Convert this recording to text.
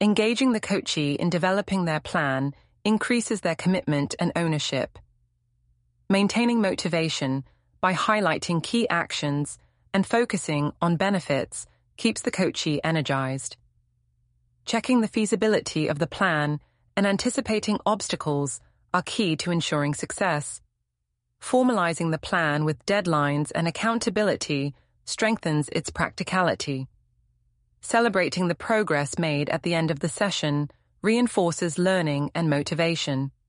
Engaging the coachee in developing their plan increases their commitment and ownership. Maintaining motivation by highlighting key actions and focusing on benefits keeps the coachee energized. Checking the feasibility of the plan and anticipating obstacles are key to ensuring success. Formalizing the plan with deadlines and accountability strengthens its practicality. Celebrating the progress made at the end of the session reinforces learning and motivation.